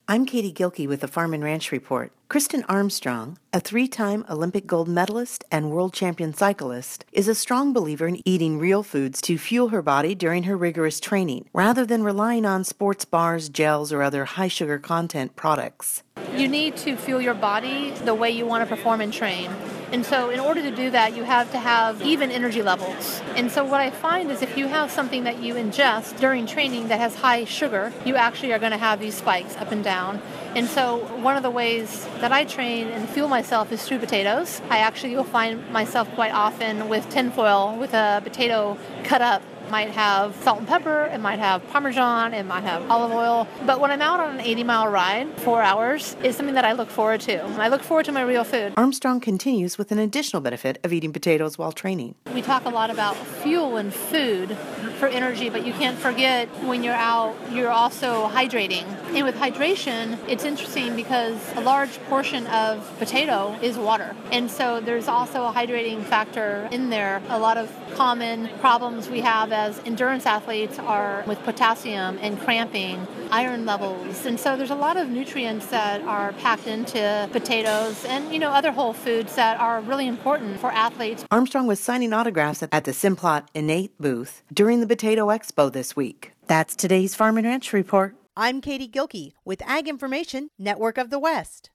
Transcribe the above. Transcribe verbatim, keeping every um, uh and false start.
I'm Katie Gilkey with the Farm and Ranch Report. Kristen Armstrong, a three-time Olympic gold medalist and world champion cyclist, is a strong believer in eating real foods to fuel her body during her rigorous training, rather than relying on sports bars, gels, or other high-sugar content products. You need to fuel your body the way you want to perform and train. And so in order to do that, you have to have even energy levels. And so what I find is if you have something that you ingest during training that has high sugar, you actually are going to have these spikes up and down. And so one of the ways that I train and fuel myself is through potatoes. I actually will find myself quite often with tinfoil with a potato cut up. Might have salt and pepper, it might have Parmesan, it might have olive oil. But when I'm out on an eighty mile ride, four hours, is something that I look forward to. I look forward to my real food. Armstrong continues with an additional benefit of eating potatoes while training. We talk a lot about fuel and food for energy, but you can't forget when you're out, you're also hydrating. And with hydration, it's interesting because a large portion of potato is water. And so there's also a hydrating factor in there. A lot of common problems we have as endurance athletes are with potassium and cramping, iron levels. And so there's a lot of nutrients that are packed into potatoes and, you know, other whole foods that are really important for athletes. Armstrong was signing autographs at the Simplot Innate booth during the Potato Expo this week. That's today's Farm and Ranch Report. I'm Katie Gilkey with Ag Information Network of the West.